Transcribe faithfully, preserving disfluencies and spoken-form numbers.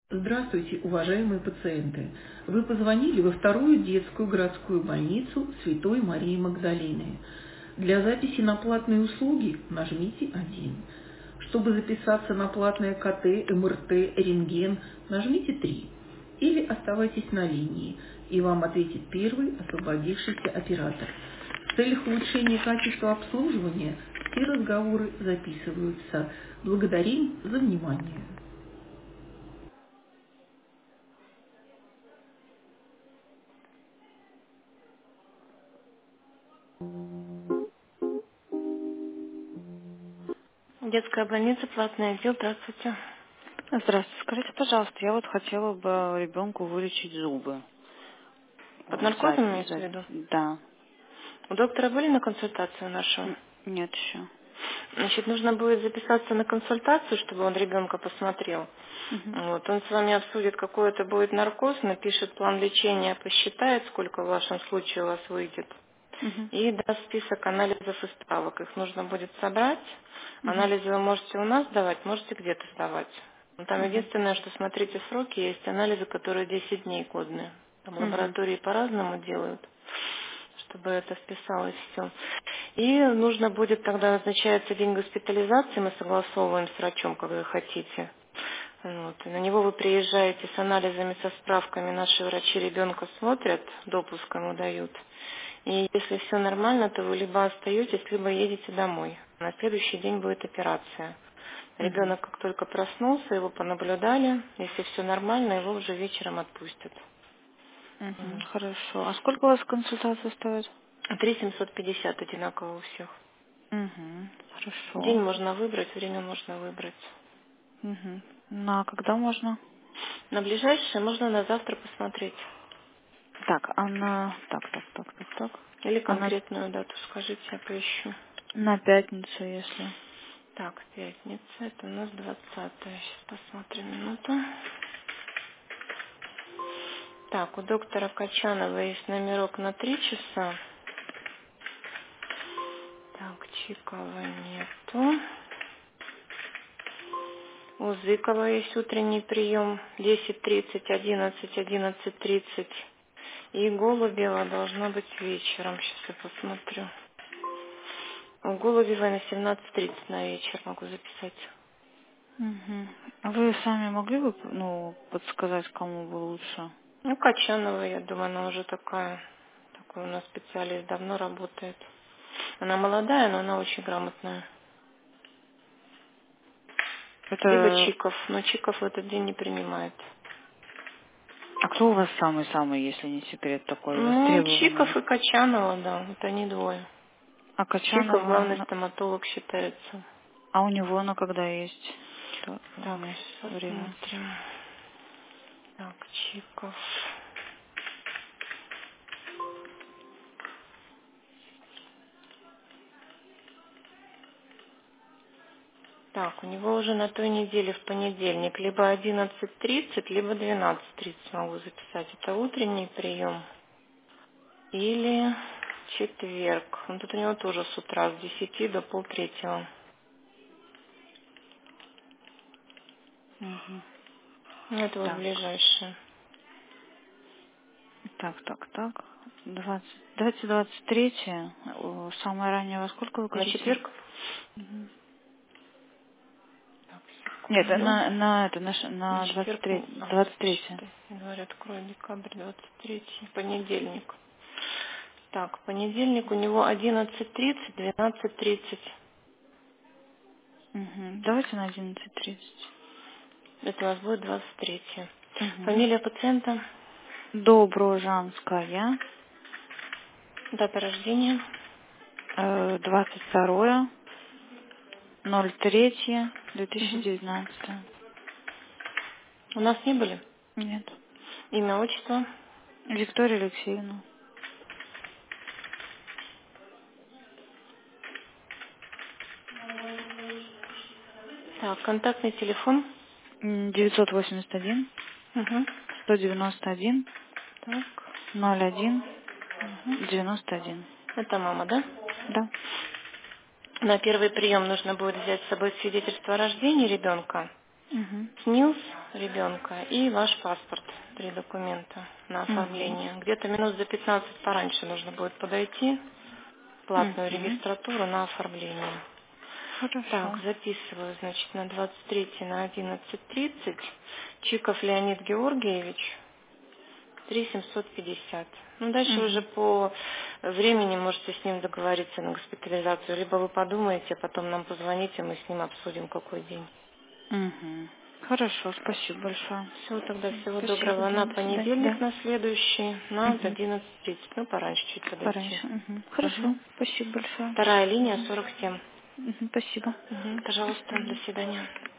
Здравствуйте, уважаемые пациенты! Вы позвонили во вторую детскую городскую больницу Святой Марии Магдалины. Для записи на платные услуги нажмите один. Чтобы записаться на платное КТ, МРТ, рентген, нажмите три. Или оставайтесь на линии, и вам ответит первый освободившийся оператор. В целях улучшения качества обслуживания все разговоры записываются. Благодарим за внимание. Детская больница, платный отдел, здравствуйте. Здравствуйте. Скажите, пожалуйста, я вот хотела бы ребенку вылечить зубы. Под Вот, наркозом запись, имеется в виду? запись. Да. У доктора были на консультацию нашу? Н- Нет еще. Значит, нужно будет записаться на консультацию, чтобы он ребенка посмотрел. Угу. Вот, он с вами обсудит, какой это будет наркоз, напишет план лечения, посчитает, сколько в вашем случае у вас выйдет. Угу. И даст список анализов и справок. Их нужно будет собрать. Угу. Анализы вы можете у нас сдавать, можете где-то сдавать. Но там Угу. единственное, что смотрите сроки, есть анализы, которые десять дней годны. Там Угу. лаборатории по-разному делают, чтобы это вписалось все. И нужно будет, тогда назначается день госпитализации, мы согласовываем с врачом, как вы хотите. Вот. И на него вы приезжаете с анализами, со справками, наши врачи ребенка смотрят, допуск ему дают. И если все нормально, то вы либо остаетесь, либо едете домой. На следующий день будет операция. Угу. Ребенок как только проснулся, его понаблюдали. Если все нормально, его уже вечером отпустят. Угу. Хорошо. А сколько у вас консультация стоит? три семьсот пятьдесят одинаково у всех. Угу. День Хорошо. можно выбрать, время можно выбрать. Угу. На когда можно? На ближайшее можно на завтра посмотреть. Так, а на... Так, так, так, так, так. Или А на, конкретную дату скажите, я поищу. на пятницу, если... Так, пятница, это у нас двадцатое. Сейчас посмотрим минуту. Так, у доктора Качанова есть номерок на три часа. Так, Чикова нету. У Зыкова есть утренний прием десять тридцать, одиннадцать, одиннадцать тридцать. И Голубева должна быть вечером. Сейчас я посмотрю. У Голубевой на семнадцать тридцать на вечер могу записать. Угу. А вы сами могли бы, ну, подсказать, кому бы лучше? Ну, Качанова, я думаю, она уже такая, такой у нас специалист, давно работает. Она молодая, но она очень грамотная. Либо Это... Чиков, но Чиков в этот день не принимает. А кто у вас самый-самый, если не секрет, такой Ну, Чиков востребованный? и Качанова, да, вот они двое. А Чиков Качанова... главный на- стоматолог считается. А у него на когда есть то- Так, место, сейчас время? посмотрим. Так, Чиков. Так, у него уже на той неделе в понедельник либо одиннадцать тридцать, либо двенадцать тридцать могу записать. Это утренний прием. Или четверг. Ну, тут у него тоже с утра с десяти до полтретьего. Мгм. Ну, это вот Так, ближайшее. так, так, так. двадцать Давайте двадцать третье. О, Самое раннее во сколько вы На говорите? четверг? Мгм. Нет, э, Секунду. на, на это, на, ш- На на двадцать четверг, три а, двадцать третье. считай, январь, открой, декабрь, двадцать третий, понедельник. Так, понедельник у него одиннадцать тридцать, двенадцать тридцать. Мгм. Давайте на одиннадцать тридцать. Это у вас будет двадцать третье. Угу. Фамилия пациента, Доброжанская, дата рождения. э, двадцать второе ноль третье две тысячи Мгм. девятнадцатое. У нас не были? Нет. Имя, отчество. Виктория Алексеевна. Так, контактный телефон. М, девятьсот восемьдесят один Угу. сто девяносто один Так. ноль один Угу. девяносто один. Это мама, да? Да. На первый прием нужно будет взять с собой свидетельство о рождении ребенка. Угу. СНИЛС ребенка и ваш паспорт. Три документа на оформление. Угу. Где-то минут за пятнадцать пораньше нужно будет подойти в платную угу. регистратуру на оформление. Хорошо. Так, записываю, значит, на двадцать третье на одиннадцать тридцать. Чиков Леонид Георгиевич, три семьсот пятьдесят. Ну, дальше угу. уже по времени можете с ним договориться на госпитализацию. Либо вы подумаете, потом нам позвоните, мы с ним обсудим, какой день. Угу. Хорошо, спасибо большое. Все, тогда всего Спасибо, доброго. да, На до понедельник, свидания. на следующий, на Угу. одиннадцать тридцать. Ну, пораньше чуть подойти. Пораньше. Угу. Хорошо, Угу. спасибо большое. Вторая линия, сорок семь. Угу. Спасибо. Угу. Пожалуйста, до свидания.